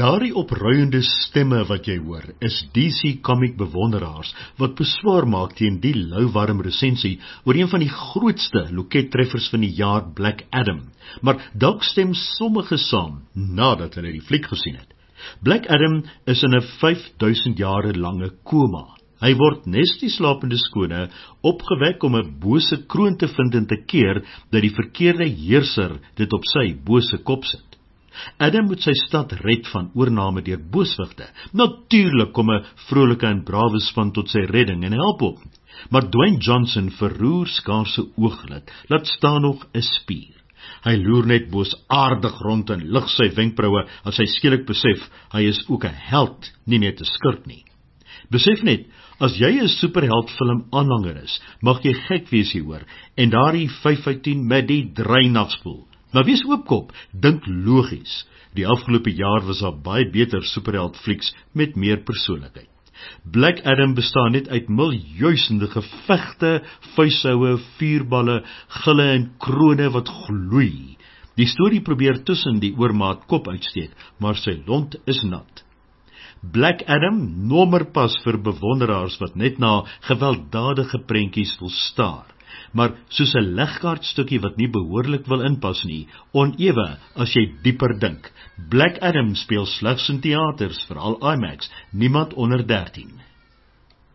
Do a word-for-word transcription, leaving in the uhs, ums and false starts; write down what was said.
Daardie opruiende stemme wat jy hoor, is D C Comic bewonderaars wat beswaar maak teen die louwarm resensie oor een van die grootste lokettreffers van die jaar, Black Adam. Maar dalk stem sommige saam nadat hulle die fliek gesien het. Black Adam is in 'n vyfduisend jare lange koma. Hy word nes die slapende skone opgewek om 'n bose kroon te vind en te keer dat die verkeerde heerser dit op sy bose kop sit. Adam moet sy stad red van oorname deur booswigte. Natuurlik kom 'n vrolike en brawe span tot sy redding en help hom. Maar Dwayne Johnson verroer skaars 'n ooglid, laat staan nog 'n spier. Hy loer net boosaardig rond en lig sy wenkbroue as hy skielik besef hy is ook 'n held, nie net 'n skurk nie. Besef net, as jy 'n superheldfilm aanhanger is, mag jy gek wees hieroor en daardie vyf uit tien met die drein afspoel. Maar wees oopkop, dink logies. Die afgelope jaar was daar baie beter superheldflieks met meer persoonlikheid. Black Adam bestaan net uit miljoensende gevegte, vuishoue, vuurballe, gille en krone wat gloei. Die storie probeer tussen die oormaat kop uitsteek, maar sy lont is nat. Black Adam, nommerpas vir bewonderaars wat net na gewelddadige prentjies wil staar. Maar soos 'n legkaartstukkie wat nie behoorlik wil inpas nie, onewe as jy dieper dink. Black Adam speel slegs in teaters, veral IMAX, niemand onder dertien.